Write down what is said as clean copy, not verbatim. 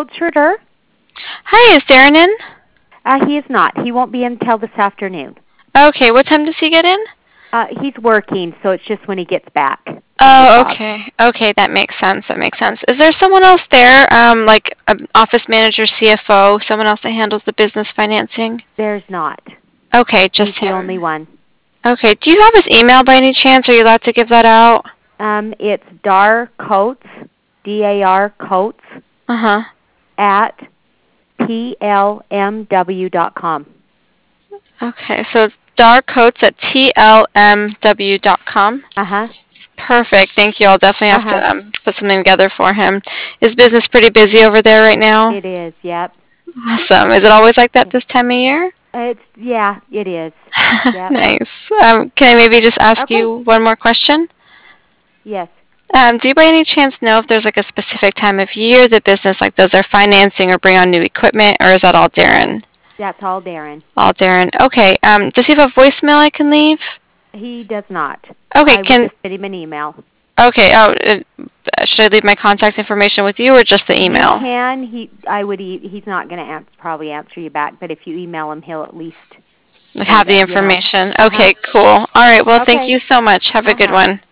Schroeder. Hi, is Darren in? He is not. He won't be in until this afternoon. Okay, what time does he get in? He's working, so it's just when he gets back from the Oh, job. okay. Okay, that makes sense. That makes sense. Is there someone else there, like an office manager, CFO, someone else that handles the business financing? There's not. Okay, just He's the only him. one. Okay, do you have his email by any chance? Are you allowed to give that out? It's Dar Coates, D-A-R Coates, Uh-huh. at plmw.com. Okay, so it's darcoats at tlmw.com. Uh-huh. Perfect. Thank you. I'll definitely have Uh-huh. to put something together for him. Is business pretty busy over there right now? It is, yep. Awesome. Is it always like that this time of year? Yeah, it is. Yep. Nice. Can I maybe just ask Okay. you one more question? Yes. Do you by any chance know if there's like a specific time of year the business like does their financing or bring on new equipment, or is that all Darren? That's all Darren. All Darren. Okay. Does he have a voicemail I can leave? He does not. Okay. I would just send him an email. Okay. Should I leave my contact information with you or just the You email? can. He's not going to probably answer you back, but if you email him, he'll at least say Have the that, information. Uh-huh. Okay. Cool. All right. Well, thank Okay. you so much. Have a good Uh-huh. one.